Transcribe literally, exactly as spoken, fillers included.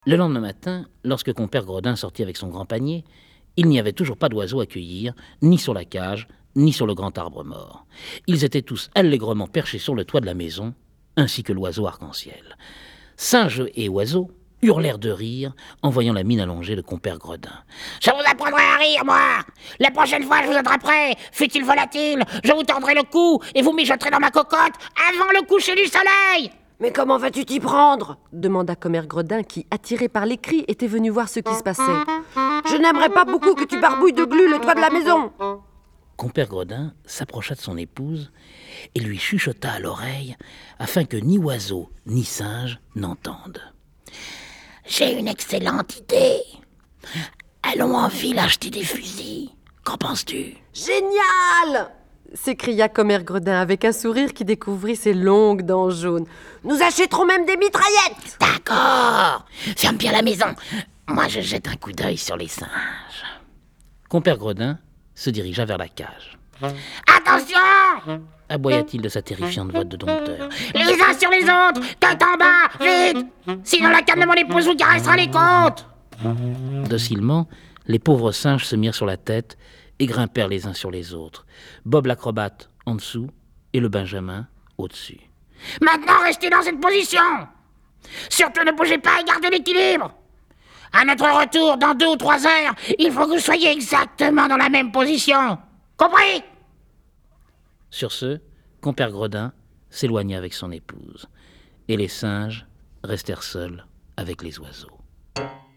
Le lendemain matin, lorsque compère Gredin sortit avec son grand panier, il n'y avait toujours pas d'oiseaux à cueillir, ni sur la cage, ni sur le grand arbre mort. Ils étaient tous allègrement perchés sur le toit de la maison, ainsi que l'oiseau arc-en-ciel. Singes et oiseaux hurlèrent de rire en voyant la mine allongée de compère Gredin. « Je vous apprendrai à rire, moi! La prochaine fois, je vous attraperai, fût-il volatile, je vous tordrai le cou et vous mijoterez dans ma cocotte avant le coucher du soleil !» « Mais comment vas-tu t'y prendre ?» demanda commère Gredin qui, attiré par les cris, était venu voir ce qui se passait. « Je n'aimerais pas beaucoup que tu barbouilles de glu le toit de la maison !» Compère Gredin s'approcha de son épouse et lui chuchota à l'oreille afin que ni oiseau ni singe n'entendent. « J'ai une excellente idée. Allons en ville acheter des fusils. Qu'en penses-tu ?»« Génial !» s'écria commère Gredin avec un sourire qui découvrit ses longues dents jaunes. « Nous achèterons même des mitraillettes !»« D'accord. Ferme bien la maison. Moi, je jette un coup d'œil sur les singes. » Compère Gredin se dirigea vers la cage. « Attention !» aboya-t-il de sa terrifiante voix de dompteur. « Les uns sur les autres, tête en bas, vite! Sinon la canne de mon épouse vous caressera les côtes !» Docilement, les pauvres singes se mirent sur la tête et grimpèrent les uns sur les autres. Bob l'acrobate en dessous et le Benjamin au-dessus. « Maintenant, restez dans cette position! Surtout ne bougez pas et gardez l'équilibre! À notre retour, dans deux ou trois heures, il faut que vous soyez exactement dans la même position. Compris ?» Sur ce, compère Gredin s'éloigna avec son épouse, et les singes restèrent seuls avec les oiseaux.